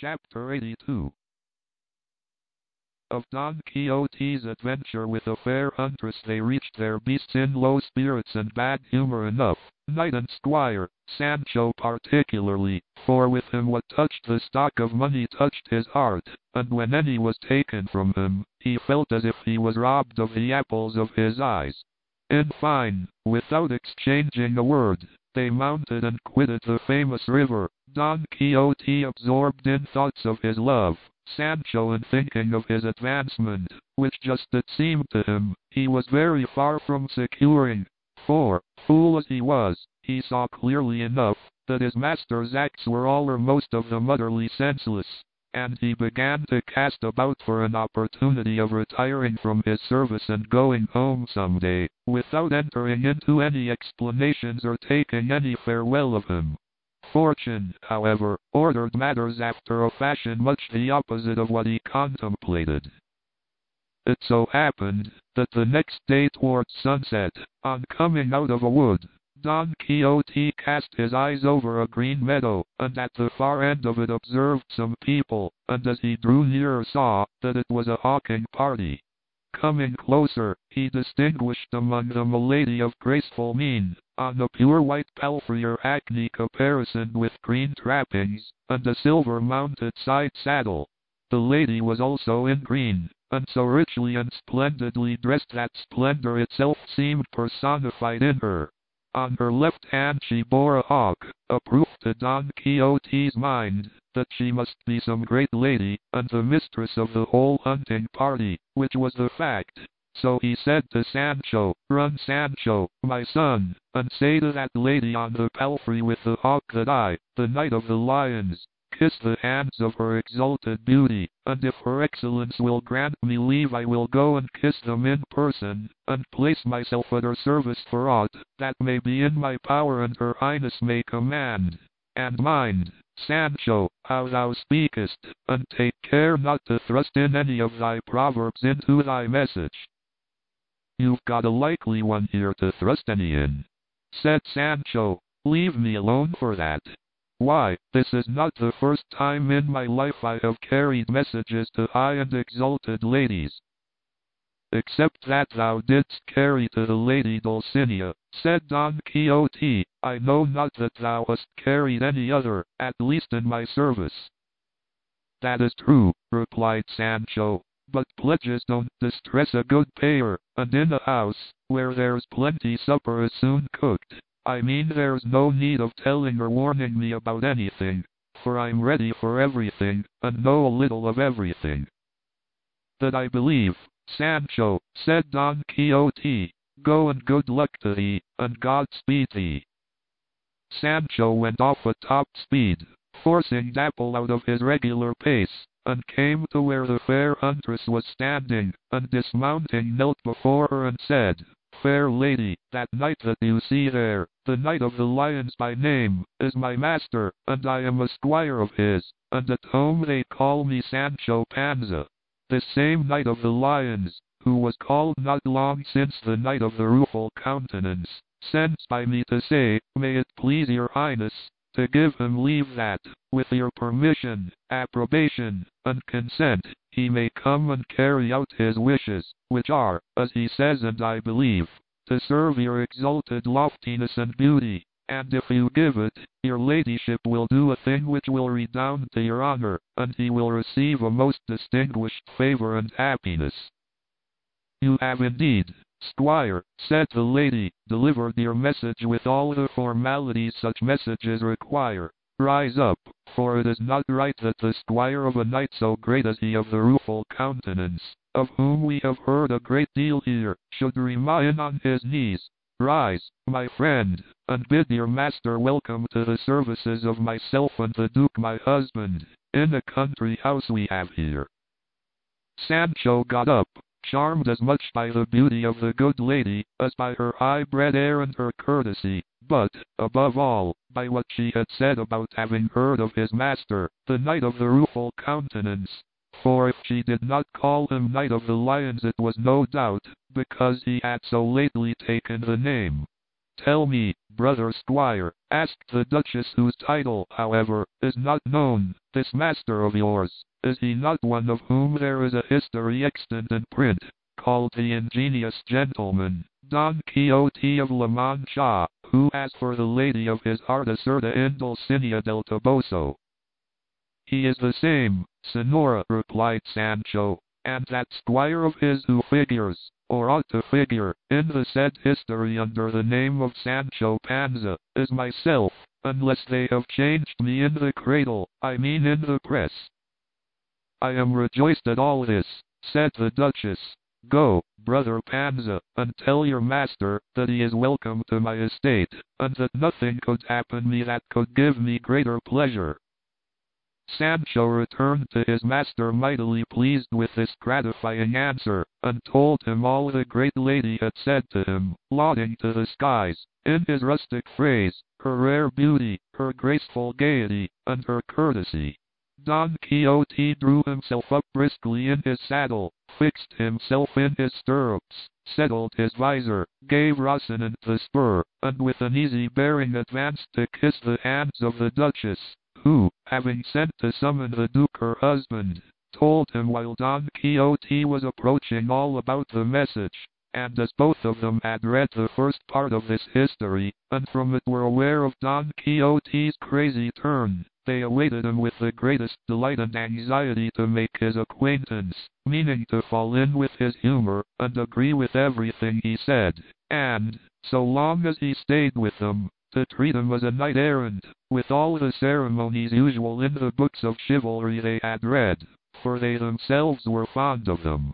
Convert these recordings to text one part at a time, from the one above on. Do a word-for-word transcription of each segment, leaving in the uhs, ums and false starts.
Chapter eighty-two. Of Don Quixote's adventure with a fair huntress they reached their beasts in low spirits and bad humor enough, knight and squire, Sancho particularly, for with him what touched the stock of money touched his heart, and when any was taken from him, he felt as if he was robbed of the apples of his eyes. In fine, without exchanging a word, they mounted and quitted the famous river, Don Quixote absorbed in thoughts of his love, Sancho in thinking of his advancement, which just it seemed to him, he was very far from securing, for, fool as he was, he saw clearly enough, that his master's acts were all or most of them utterly senseless, and he began to cast about for an opportunity of retiring from his service and going home some day, without entering into any explanations or taking any farewell of him. Fortune, however, ordered matters after a fashion much the opposite of what he contemplated. It so happened, that the next day towards sunset, on coming out of a wood, Don Quixote cast his eyes over a green meadow, and at the far end of it observed some people, and as he drew nearer saw, that it was a hawking party. Coming closer, he distinguished among them a lady of graceful mien, on a pure white palfrey or hackney caparisoned with green trappings, and a silver-mounted side saddle. The lady was also in green, and so richly and splendidly dressed that splendor itself seemed personified in her. On her left hand she bore a hawk, a proof to Don Quixote's mind, that she must be some great lady, and the mistress of the whole hunting party, which was the fact. So he said to Sancho, "Run, Sancho, my son, and say to that lady on the palfrey with the hawk that I, the Knight of the Lions, kiss the hands of her exalted beauty, and if her excellence will grant me leave I will go and kiss them in person, and place myself at her service for aught that may be in my power and her highness may command. And mind, Sancho, how thou speakest, and take care not to thrust in any of thy proverbs into thy message." "You've got a likely one here to thrust any in," said Sancho. "Leave me alone for that. Why, this is not the first time in my life I have carried messages to high and exalted ladies." "Except that thou didst carry to the lady Dulcinea," said Don Quixote, "I know not that thou hast carried any other, at least in my service." "That is true," replied Sancho, "but pledges don't distress a good payer, and in a house, where there's plenty supper is soon cooked. I mean there's no need of telling or warning me about anything, for I'm ready for everything, and know a little of everything." "That I believe, Sancho," said Don Quixote. "Go and good luck to thee, and God speed thee." Sancho went off at top speed, forcing Dapple out of his regular pace, and came to where the fair huntress was standing, and dismounting knelt before her and said, "Fair lady, that knight that you see there, the Knight of the Lions by name, is my master, and I am a squire of his, and at home they call me Sancho Panza. This same Knight of the Lions, who was called not long since the Knight of the Rueful Countenance, sends by me to say, may it please your highness, to give him leave that, with your permission, approbation, and consent, he may come and carry out his wishes, which are, as he says and I believe, to serve your exalted loftiness and beauty, and if you give it, your ladyship will do a thing which will redound to your honor, and he will receive a most distinguished favor and happiness." "You have indeed, squire," said the lady, "delivered your message with all the formalities such messages require. Rise up, for it is not right that the squire of a knight so great as he of the Rueful Countenance, of whom we have heard a great deal here, should remain on his knees. Rise, my friend, and bid your master welcome to the services of myself and the Duke my husband, in a country house we have here." Sancho got up, charmed as much by the beauty of the good lady, as by her high-bred air and her courtesy, but, above all, by what she had said about having heard of his master, the Knight of the Rueful Countenance, for if she did not call him Knight of the Lions it was no doubt, because he had so lately taken the name. Tell me, brother squire, asked the Duchess, whose title, however, is not known, this master of yours, is he not one of whom there is a history extant in print, called the ingenious gentleman, Don Quixote of La Mancha, who, as for the lady of his heart, Iserda in Dulcinea del Toboso? He is the same, Senora, replied Sancho, and that squire of his who figures, or ought to figure, in the said history under the name of Sancho Panza, is myself, unless they have changed me in the cradle, I mean in the press. I am rejoiced at all this, said the Duchess. Go, brother Panza, and tell your master that he is welcome to my estate, and that nothing could happen me that could give me greater pleasure. Sancho returned to his master mightily pleased with this gratifying answer, and told him all the great lady had said to him, lauding to the skies, in his rustic phrase, her rare beauty, her graceful gaiety, and her courtesy. Don Quixote drew himself up briskly in his saddle, fixed himself in his stirrups, settled his visor, gave Rocinante the spur, and with an easy bearing advanced to kiss the hands of the Duchess, who, having sent to summon the Duke her husband, told him while Don Quixote was approaching all about the message, and as both of them had read the first part of this history, and from it were aware of Don Quixote's crazy turn, they awaited him with the greatest delight and anxiety to make his acquaintance, meaning to fall in with his humor, and agree with everything he said, and, so long as he stayed with them, to treat him as a knight-errant, with all the ceremonies usual in the books of chivalry they had read, for they themselves were fond of them.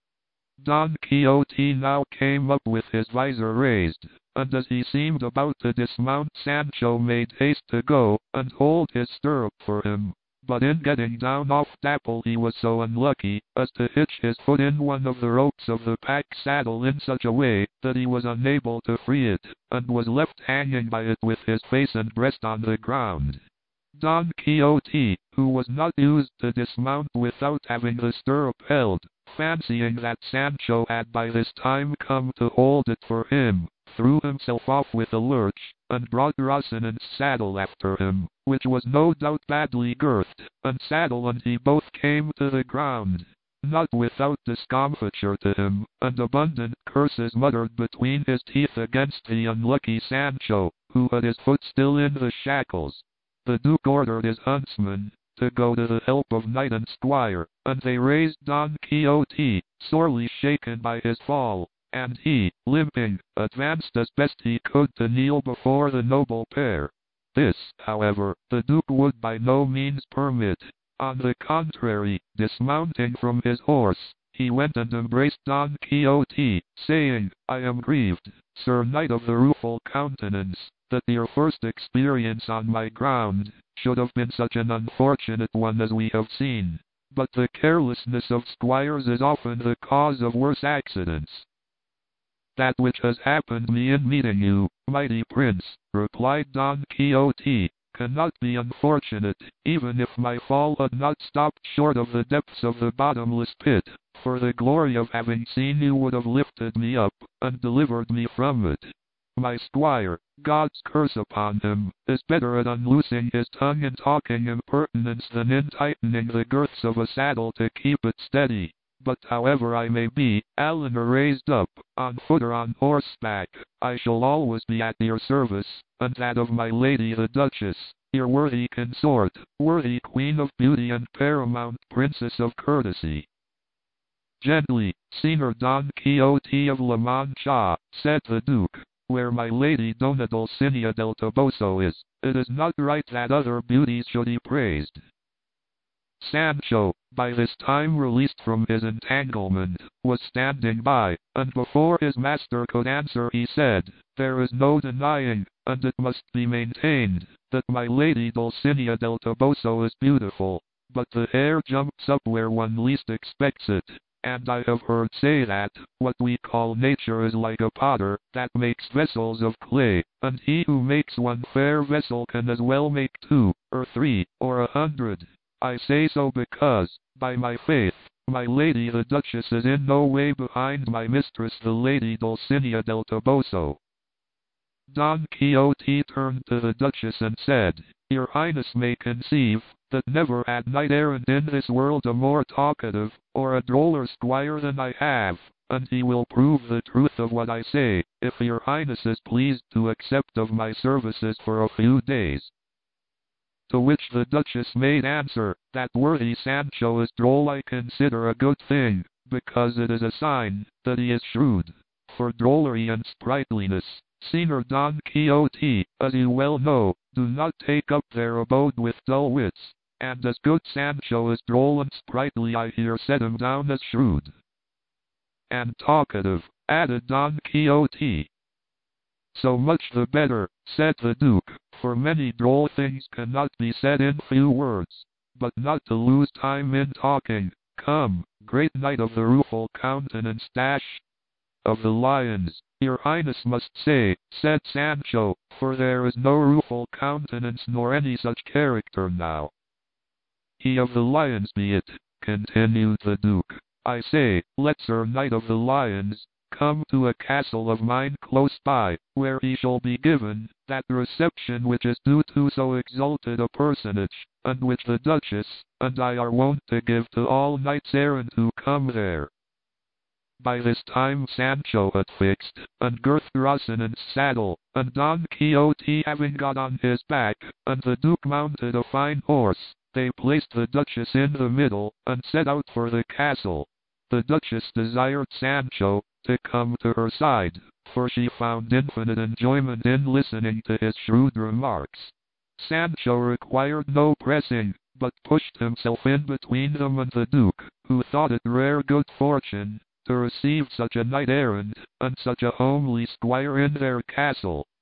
Don Quixote now came up with his visor raised, and as he seemed about to dismount, Sancho made haste to go and hold his stirrup for him, but in getting down off Dapple he was so unlucky as to hitch his foot in one of the ropes of the pack saddle in such a way that he was unable to free it, and was left hanging by it with his face and breast on the ground. Don Quixote, who was not used to dismount without having the stirrup held, fancying that Sancho had by this time come to hold it for him, threw himself off with a lurch, and brought Rocinante's saddle after him, which was no doubt badly girthed, and saddle and he both came to the ground, not without discomfiture to him, and abundant curses muttered between his teeth against the unlucky Sancho, who had his foot still in the shackles. The Duke ordered his huntsman to go to the help of knight and squire, and they raised Don Quixote, sorely shaken by his fall, and he, limping, advanced as best he could to kneel before the noble pair. This, however, the Duke would by no means permit. On the contrary, dismounting from his horse, he went and embraced Don Quixote, saying, I am grieved, Sir Knight of the Rueful Countenance, that your first experience on my ground should have been such an unfortunate one as we have seen. But the carelessness of squires is often the cause of worse accidents. That which has happened me in meeting you, mighty prince, replied Don Quixote, cannot be unfortunate, even if my fall had not stopped short of the depths of the bottomless pit, for the glory of having seen you would have lifted me up, and delivered me from it. My squire, God's curse upon him, is better at unloosing his tongue and talking impertinence than in tightening the girths of a saddle to keep it steady. But however I may be, Allen or raised up, on foot or on horseback, I shall always be at your service, and that of my lady the Duchess, your worthy consort, worthy Queen of Beauty and paramount Princess of Courtesy. Gently, Señor Don Quixote of La Mancha, said the Duke, where my lady Dona Dulcinea del Toboso is, it is not right that other beauties should be praised. Sancho, by this time released from his entanglement, was standing by, and before his master could answer he said, there is no denying, and it must be maintained, that my lady Dulcinea del Toboso is beautiful, but the hair jumps up where one least expects it, and I have heard say that, what we call nature is like a potter, that makes vessels of clay, and he who makes one fair vessel can as well make two, or three, or a hundred. I say so because, by my faith, my lady the Duchess is in no way behind my mistress the lady Dulcinea del Toboso. Don Quixote turned to the Duchess and said, "Your Highness may conceive that never had knight-errant in this world a more talkative or a droller squire than I have, and he will prove the truth of what I say, if your Highness is pleased to accept of my services for a few days." To which the Duchess made answer, "That worthy Sancho is droll I consider a good thing, because it is a sign that he is shrewd. For drollery and sprightliness, Señor Don Quixote, as you well know, do not take up their abode with dull wits, and as good Sancho is droll and sprightly I here set him down as shrewd." "And talkative," added Don Quixote. "So much the better," said the Duke, "for many droll things cannot be said in few words. But not to lose time in talking, come, great knight of the rueful countenance dash of the lions." "Your Highness must say," said Sancho, "for there is no rueful countenance nor any such character now." "He of the lions be it," continued the Duke. "I say, let Sir Knight of the Lions come to a castle of mine close by, where he shall be given that reception which is due to so exalted a personage, and which the Duchess and I are wont to give to all knights errant who come there." By this time Sancho had fixed and girthed Rocinante's saddle, and Don Quixote having got on his back, and the Duke mounted a fine horse, they placed the Duchess in the middle, and set out for the castle. The Duchess desired Sancho to come to her side, for she found infinite enjoyment in listening to his shrewd remarks. Sancho required no pressing, but pushed himself in between them and the Duke, who thought it rare good fortune to receive such a knight-errant and such a homely squire in their castle.